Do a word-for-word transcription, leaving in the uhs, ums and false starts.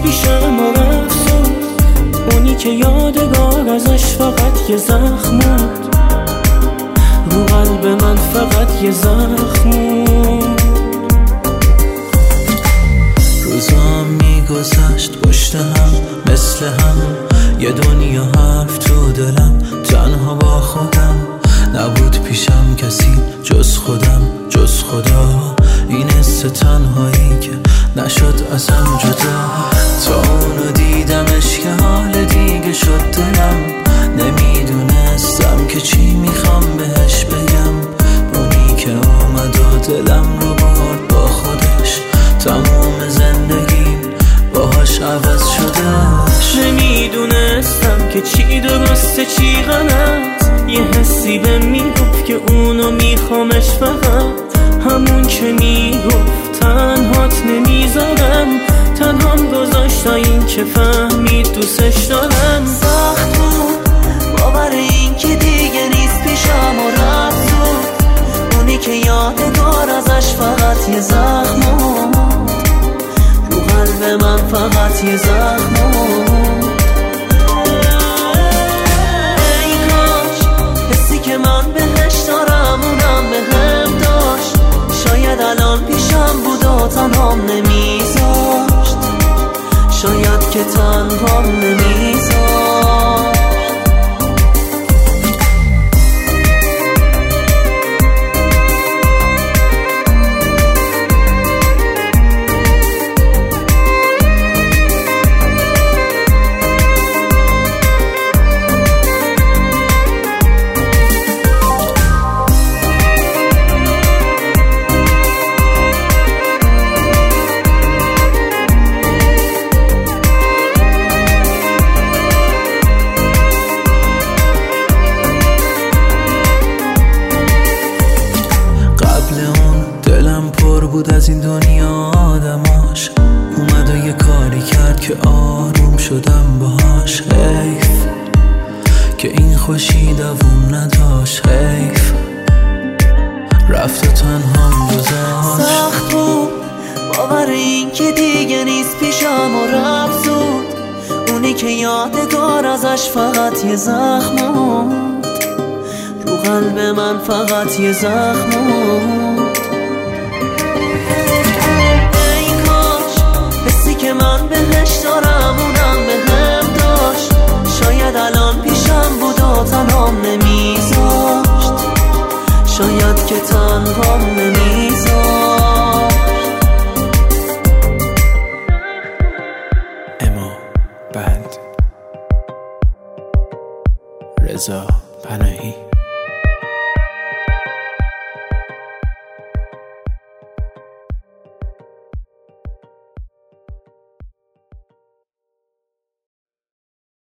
پیشم و رفت، اونی که یادگار ازش فقط یه زخم بود، رو قلب من فقط یه زخم بود. روزام میگذشت پشت هم مثل هم، یه دنیا حرف تو دلم، تنها با خودم، نبود پیشم کسی جز خودم جز خدا. این حس تنهایی که نشد ازم جدا، تا اونو دیدمش که حال دیگه شد دلم، نمیدونستم که چی میخوام بهش بگم. اونی که اومد و دلم رو برد با خودش، تموم زندگیم باهاش عوض شده. نمیدونستم که چی درسته چی غلط، یه حسی به میگفت که اونو میخوامش، فقط همون که میگفت تنهات نمیذارم، تنهام گذاشت تا این که فهمید دوستش دارم. سخت بود باور این که دیگه نیست پیشم و رفت بود، اونی که یادگار ازش فقط یه زخم بود، رو قلب من فقط یه زخم بود. ای کاش حسی که من بهش دارم اونم بهم داشت، شاید الان پیشم بود و تنهام نمیذاشت، شاید که تنهام نمیذاشت. بود از این دنیا آدماش، اومد و یه کاری کرد که آروم شدم باهاش. حیف که این خوشی دووم نداشت، حیف رفت و تنهام گذاشت. سخت بود باور این که دیگه نیست پیشم و رفت زود، اونی که یادگار ازش فقط یه زخم بود، رو قلب من فقط یه زخم بود. که من بهش دارم اونم بهم داشت، شاید الان پیشم بود و تنهام نمیذاشت، شاید که تنهام نمیذاشت. اما بند رضا پناهی.